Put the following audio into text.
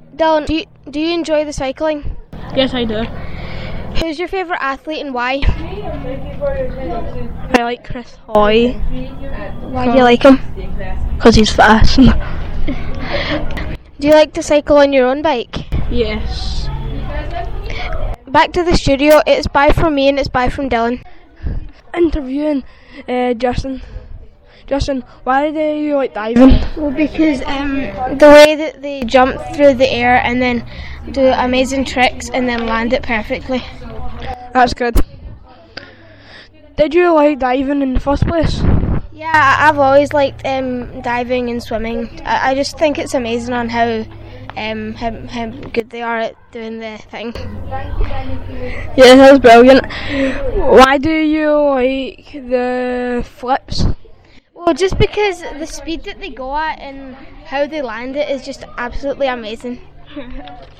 Dylan, do you enjoy the cycling? Yes, I do. Who's your favourite athlete and why? I like Chris Hoy. Why do you like him? Because he's fast. Do you like to cycle on your own bike? Yes. Back to the studio. It's bye from me and it's bye from Dylan. Interviewing Justin. Justin, why do you like diving? Well, because the way that they jump through the air and then do amazing tricks and then land it perfectly. That's good. Did you like diving in the first place? Yeah, I've always liked diving and swimming. I just think it's amazing on how good they are at doing the thing. Yeah, that's brilliant. Why do you like the flips? Well, just because the speed that they go at and how they land it is just absolutely amazing.